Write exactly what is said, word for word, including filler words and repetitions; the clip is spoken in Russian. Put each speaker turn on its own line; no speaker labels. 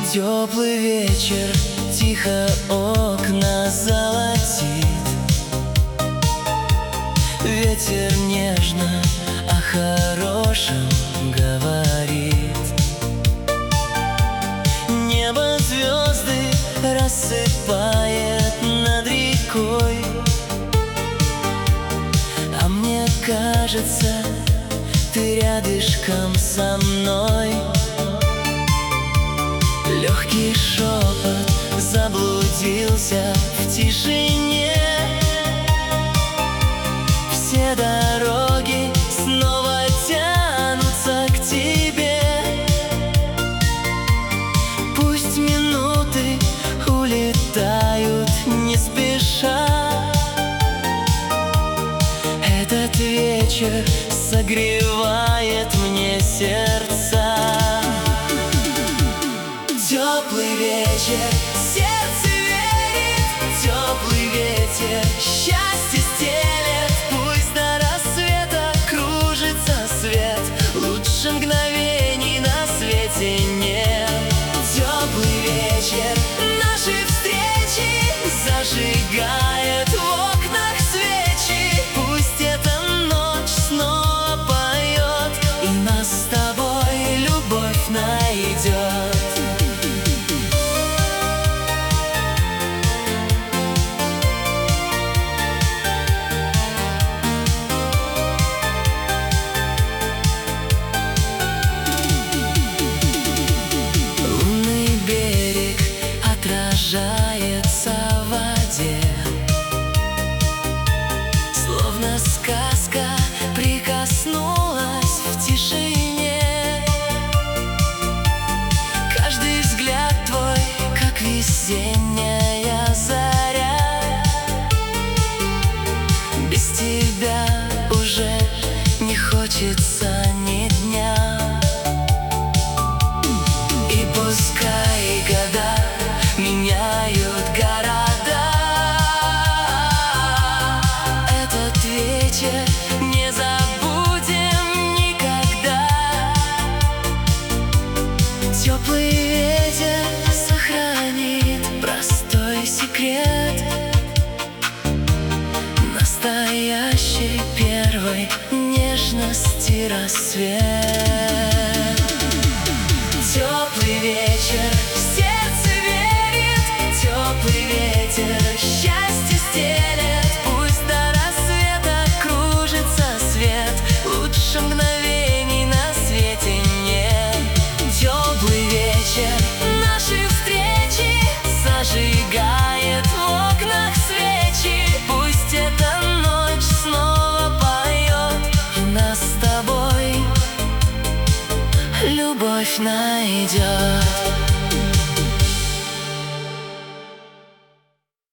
Теплый вечер тихо окна золотит. Ветер нежно о хорошем говорит. Небо звезды рассыпает над рекой, а мне кажется, ты рядышком со мной. Легкий шепот заблудился в тишине. Все дороги снова тянутся к тебе. Пусть минуты улетают не спеша. Этот вечер согревает мне сердца. Теплый вечер, сердце верит, теплый ветер счастье стелет. Пусть до рассвета кружится свет, лучше мгновений на свете нет. Теплый вечер нашей встречи зажигает в окнах свечи. Пусть эта ночь снова поет, и нас с тобой любовь найдет. Отражается в воде, словно сказка прикоснулась в тишине. Каждый взгляд твой, как весенняя заря. Без тебя уже не хочется ни дня. И пускай года меняют города, этот вечер не забудем никогда. Теплый ветер сохранит простой секрет настоящей первой нежности рассвет. Теплый вечер, сердце верит, теплый ветер счастье стелет. Пусть до рассвета кружится свет, лучше мгновений на свете нет. Теплый вечер нашей встречи зажигает в окнах свечи. Пусть эта ночь снова поет, и нас с тобой любовь найдет.